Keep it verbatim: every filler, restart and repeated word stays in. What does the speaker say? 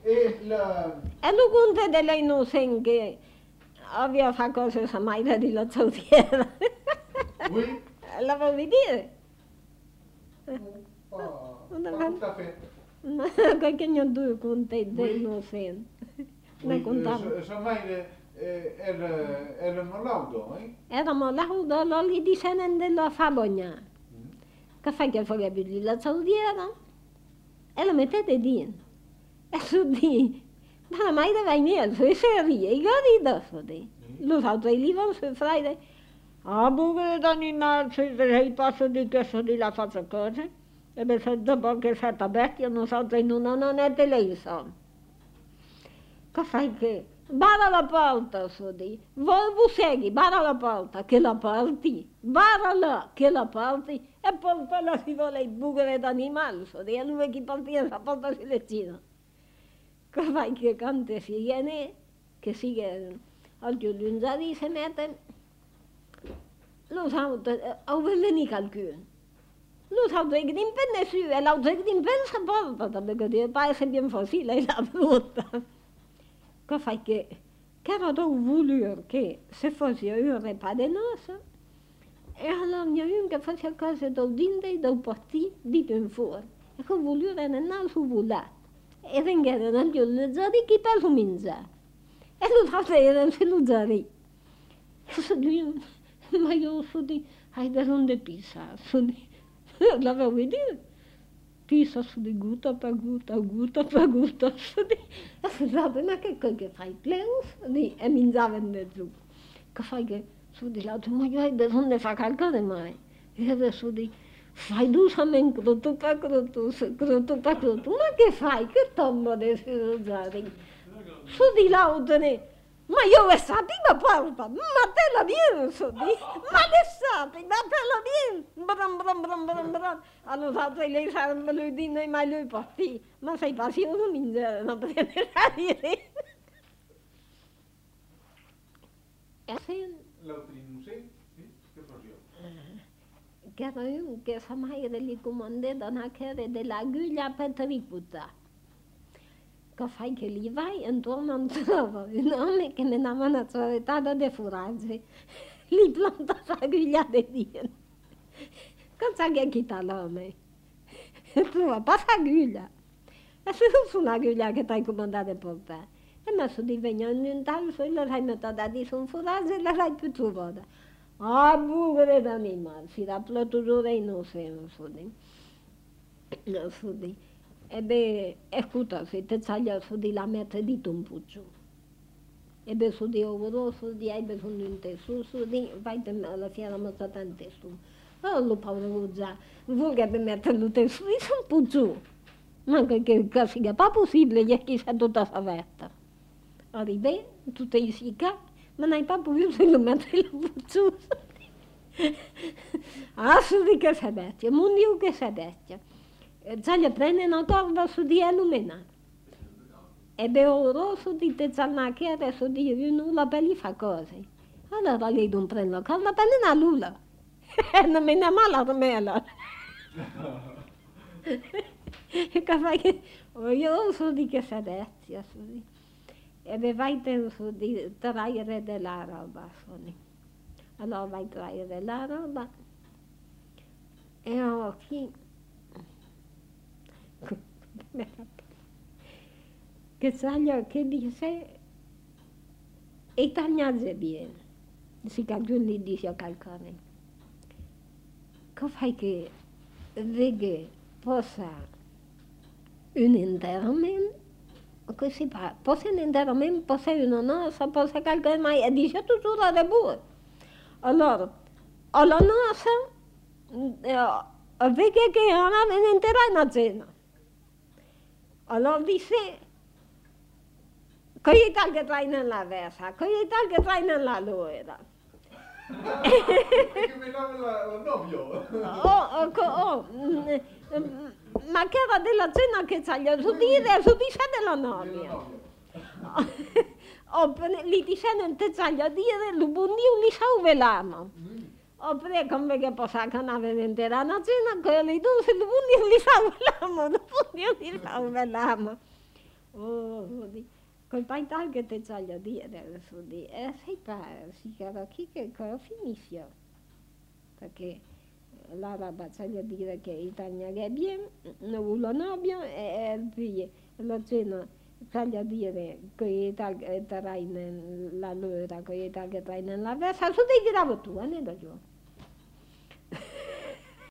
E la... E lo conte delle innocenti che aveva fatto cose sa mai da di la saudiera. Oui? La vuoi dire? Pas, On a pas vingt- tout à fait. No, che ne ho due conte dei innocenti. Ne Oui, contavo. eh, sa mai eh, era, erano laudo, eh? Eravamo là, allora gli dicevano della fabogna. Mm. Che fai che fai di la saudiera? E la mettete dentro. E su di, ma mai da vai nel, se serie, i gari da su di. Lo altri lì vanno su Friday. Ah, buche da nina, se sei passo di questo di la faccia cose. E beh, se dopo che sei bestia, non so, non non è televiso. Che fai che? Bara la porta, su di. Voi vi segui, bara la porta, che la porti. Bara là, che la porti. E poi quella si vuole il buche d'animale, su di. E lui che partia la porta si leccina. Che fai che quando si viene, che si che oggi lunedì si mette, lo so, o venire qualcuno. Lo so, che non penne su, e l'altro che non pensa porta, perché ti pare bien facile la brutta. Che fai che, che era voluto che se fosse un repas di noce, e allora il mio che faceva cose dal dente e dal partì, dito in fuori. E che voluto era nel suo volato. E vengono anche le zari che per mangiare. E lo facevano se lo zari. Ma io so di, hai da donde pisa, so di, l'avevo dire. Pisa su di gutta per gutta, gutta per gutta, su di. E si sapeva, ma che cosa che fai? Pleus? Di, e mangiavano giù. Che fai che, su di l'altro, ma io hai da donde fa qualcosa mai? E adesso di, fai dusamente, crotto per crotto, crotto per crotto. Ma che fai? Che tomba adesso usare? Su di l'altro, ma io lo sapevo porta, ma te la viene su di, ma le sapevo, ma te la viene. Bram, bram, bram, bram, bram. Allora lei sarebbe lui di noi, ma lui partì. Ma sei passione, mi non prendere a dire. E se... L'altro innocent, eh? Che faceva? Che era uno che sa mai gli comandava una chiave dell'aguglia per triputa. Che fai che gli vai intorno non trova un uomo che mi dava una soletata di foraggi. Gli planta l'aguglia di Dio. Cosa che chitta l'uomo? Trova, passa aguglia. E se non sono aguglia che ti hai comandato a portare. E ma se ti vengono in tal, se la hai mettata di un foraggio e la hai più trovata. Ah, buche d'animale, si da plotture innocenti, so di. No, so di. E beh, ascolta, se te taglia su di la mette di un puccio. E beh, su di oro, su di hai bisogno di un testo, su di, vai alla fiera mostrata in testo. Oh, lo povero già, vorrebbe mettere il testo di un puccio. Ma che, che, che sia pas possibile, gli è chi sa tutta sa vetta. Arrivé, tutto in sica, ma non hai pas potuto lo mettere il puccio. Ah, su di che sa bestia, mon Dio che sa bestia. Già gli prende una corda su di illuminare. E beh, ora su di te c'è una chiara su di nulla per gli fa cose. Allora lei non prende la corda per una nulla. E non me ne male a me allora. Che fai che... Io su di che sa bestia, su di. E beh, vai te su di traire della roba, su di. Allora vai a traire la roba. E ho chi... che saglia che dice e tagliate bene si cagione gli dice a qualcosa che fai che vede possa un interamente che si fa possa un interamente possa una noce possa qualcosa mai e dice tutto da buono allora alla noce vede che non è intera una cena. Allora dice, che è tal che trae nella versa, che è tal che trae nella loera. Che mi dava la, la novio. Oh, oh, oh, ma che era della cena che c'ha gli su dire, su dice della novia. Oh, gli dicevano che c'ha gli dire, lo buon Dio li salvelamo. Oppure come che possa che non aveva intera una cena, che li due, lo buon Dio li salvelamo, lo buon Dio li salvelamo. Oh, di. Con tanto che te c'ha da dire, adesso di. E sai pa, si chiama chi che cosa finisce. Perché l'araba c'ha da dire che l'Italia è bene, non lo abbia, e poi la cena c'ha da dire che l'Italia è la loro, che l'Italia è la versa, su dei gravo tu, ne da giù.